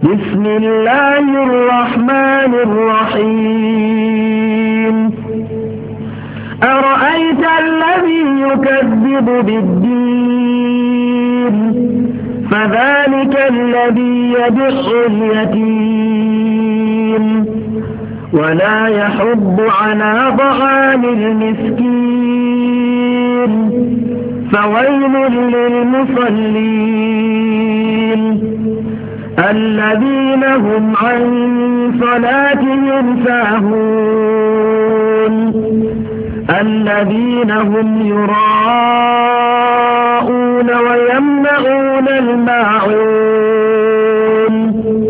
بسم الله الرحمن الرحيم أرأيت الذي يكذب بالدين فذلك الذي يدع اليتيم ولا يحض على طعام المسكين فويل للمصلين الذين هم عن صلاتهم ساهون الذين هم يراءون ويمنعون الماعون